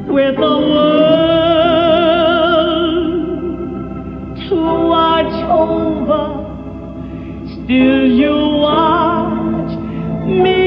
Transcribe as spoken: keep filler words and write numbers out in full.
with the world to watch over, still you watch me.